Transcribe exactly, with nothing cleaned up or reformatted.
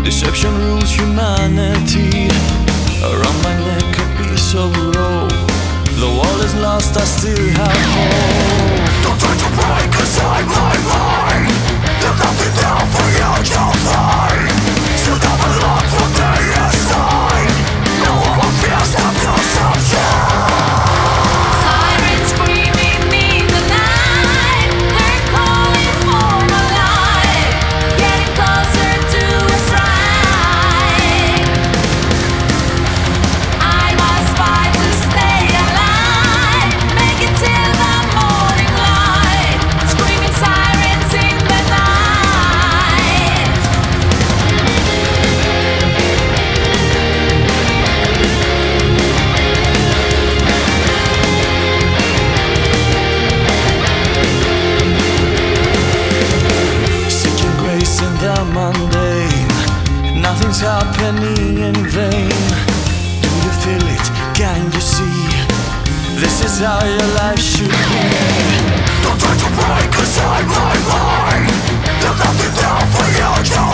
Deception rules humanity. Around my neck a piece of rope. The world is lost, I still have hope. Don't try to break aside my mind. There's nothing there for you to find. Still don't belong from the inside. No one will feel stop deception. Sirens screaming in the night. They're calling for my life. Getting closer to a strike. I must fight to stay alive. Make it till the morning light. Screaming sirens in the night. Seeking grace in the mundane. Nothing's happening in vain. Do you feel it? Can you see? This is how your life should be. Don't try to break aside my mind. There's nothing there for you to